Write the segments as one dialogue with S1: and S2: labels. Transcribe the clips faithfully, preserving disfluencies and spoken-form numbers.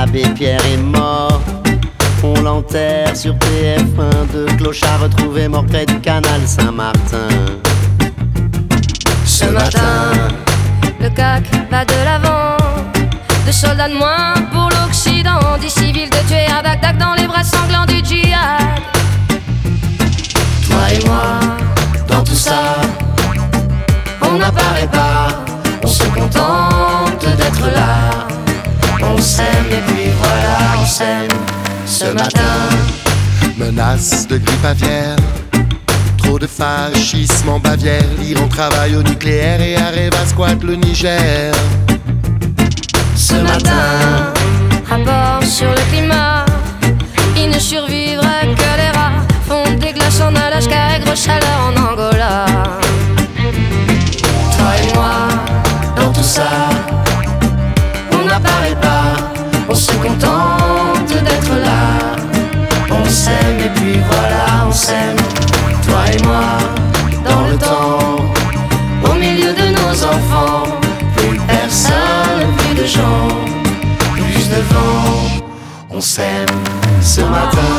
S1: l'abbé Pierre est mort. On l'enterre sur T F un. Deux clochards retrouvés morts près du canal Saint-Martin. Ce matin,
S2: le C A C va de l'avant. De soldats de moins pour l'Occident. Dix civils de tuer à Bagdad dans les bras sanglants du djihad.
S1: Toi et moi, dans tout ça, on n'apparaît pas. On se contente d'être là. On s'aime et puis voilà, on s'aime. Ce matin,
S3: menace de grippe aviaire, trop de fascisme en Bavière. L'Iran travaille au nucléaire et Areva squatte le Niger.
S1: Ce matin,
S2: rapport sur le climat. Il ne survivra que les rats. Fondent des glaces en Alaska et grosse chaleur en Angola.
S1: toi et moi, dans tout ça, on n'apparaît pas. On se contente d'être là. On s'aime et puis voilà, on s'aime. Toi et moi, dans le temps, au milieu de nos enfants. Plus personne, plus de gens, plus de vent. On s'aime ce matin.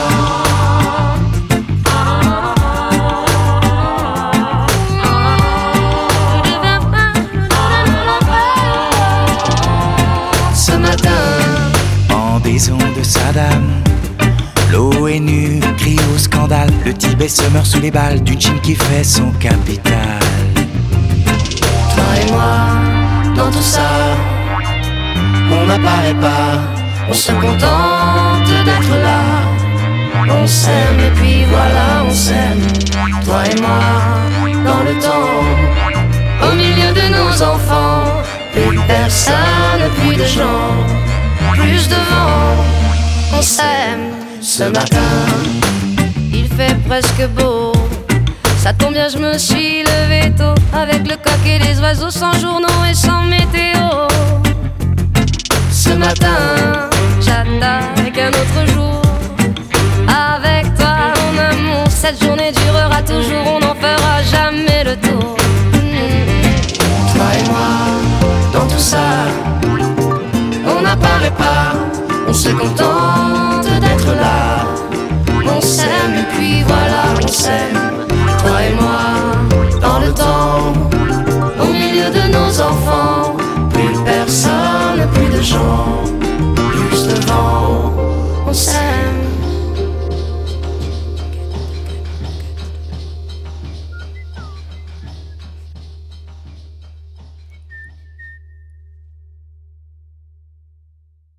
S1: Ce matin,
S4: en maison de Saddam, l'ONU crie au scandale. Le Tibet se meurt sous les balles d'une Chine qui fait son capital.
S1: toi et moi, dans tout ça, on n'apparaît pas. On se contente d'être là. On s'aime et puis voilà, on s'aime. Toi et moi, dans le temps, au milieu de nos enfants. Plus personne, plus de gens, plus de vent. On s'aime ce matin.
S2: Il fait presque beau. Ça tombe bien, je me suis levé tôt. Avec le coq et les oiseaux, sans journaux et sans météo.
S1: Ce matin,
S2: j'attaque un autre jour. Avec toi, mon amour, cette journée durera toujours. On n'en fera jamais le tour.
S1: toi et moi, dans tout ça, on n'apparaît pas. On se contente